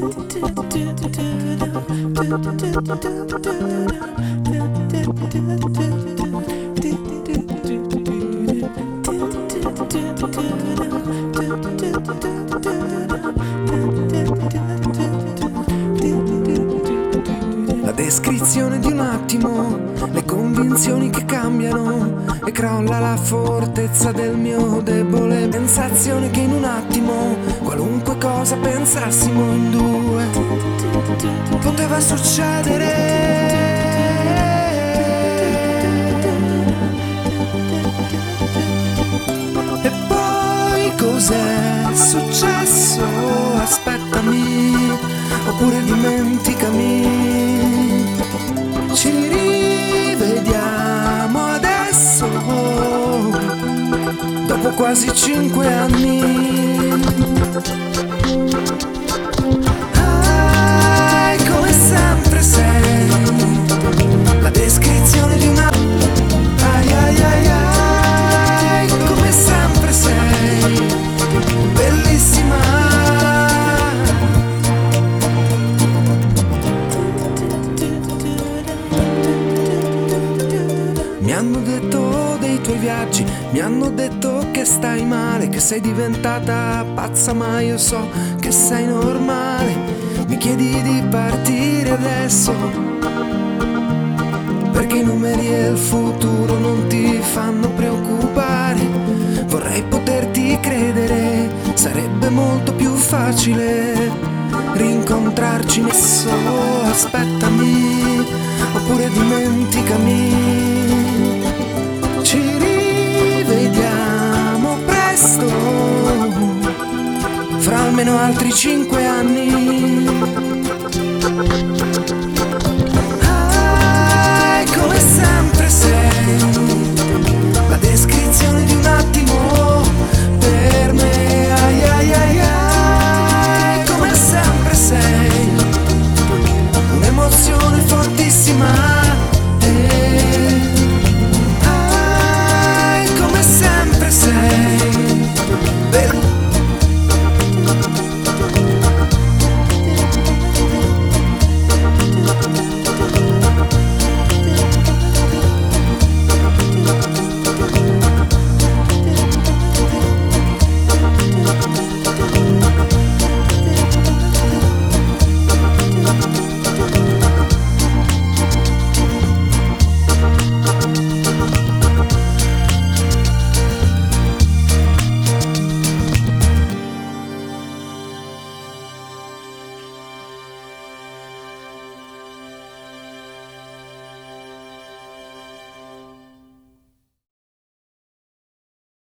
La descrizione di un attimo, le convinzioni che cambiano e crolla la fortezza del mio debole. Sensazione che in un attimo, qualunque cosa pensassimo in due, poteva succedere. E poi cos'è successo? Aspettami, oppure dimenticami. Ci rivediamo adesso, dopo quasi 5 anni. Ah, come sempre sei la descrizione di una... Ai ai ai ai, come sempre sei bellissima. Mi hanno detto dei tuoi viaggi, mi hanno detto che stai male, che sei diventata pazza, ma io so che sei normale. Mi chiedi di partire adesso, perché i numeri e il futuro non ti fanno preoccupare. Vorrei poterti credere, sarebbe molto più facile rincontrarci adesso. Aspettami, oppure dimenticami. Ci rivediamo presto, fra almeno altri 5 anni.